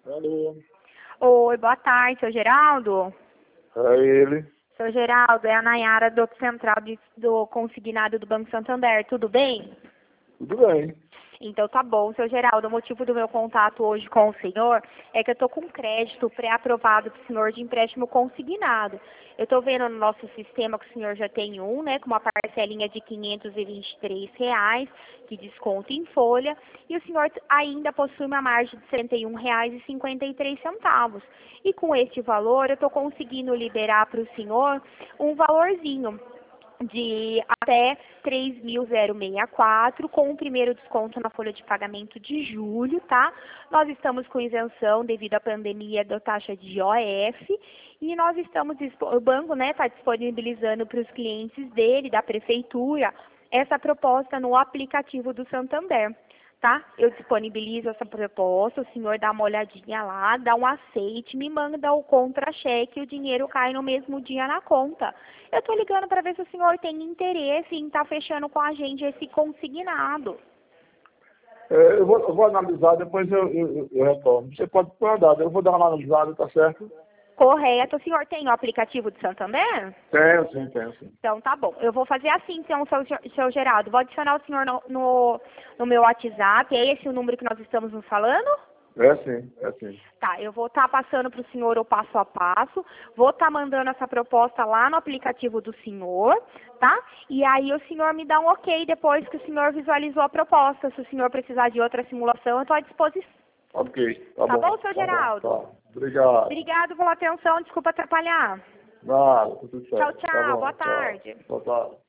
Alô, Oi, boa tarde, seu Geraldo. é ele. Seu Geraldo, é a Nayara do Central do Consignado do Banco Santander, tudo bem? Tudo bem. Então tá bom, seu Geraldo, o motivo do meu contato hoje com o senhor é que eu tô com um crédito pré-aprovado pro senhor de empréstimo consignado. Eu tô vendo no nosso sistema que o senhor já tem um, né, com uma parcelinha de R$ 523, que desconto em folha, e o senhor ainda possui uma margem de R$ 71,53. E com este valor eu tô conseguindo liberar para o senhor um valorzinho de até 3.064, com o primeiro desconto na folha de pagamento de julho, tá? Nós estamos com isenção devido à pandemia da taxa de IOF e nós estamos, o banco, né, está disponibilizando para os clientes dele, da prefeitura, essa proposta no aplicativo do Santander. Tá? Eu disponibilizo essa proposta, o senhor dá uma olhadinha lá, dá um aceite, me manda o contra-cheque e o dinheiro cai no mesmo dia na conta. Eu tô ligando para ver se o senhor tem interesse em estar fechando com a gente esse consignado. Eu vou analisar, depois eu retorno. Você pode mandar, eu vou dar uma analisada, tá certo? Correto. O senhor tem o aplicativo do Santander? Tenho sim. Então tá bom. Eu vou fazer assim, então, seu Geraldo. Vou adicionar o senhor no meu WhatsApp. É esse o número que nós estamos nos falando? É sim. Tá, eu vou estar passando para o senhor o passo a passo, vou estar mandando essa proposta lá no aplicativo do senhor, tá? E aí o senhor me dá um ok depois que o senhor visualizou a proposta. Se o senhor precisar de outra simulação, eu estou à disposição. Ok, Tá bom, seu Geraldo? tá. Obrigado. Obrigado pela atenção, desculpa atrapalhar. Nada, tudo certo. Tchau, Tá tchau, bom, boa tchau. tarde. Boa tarde.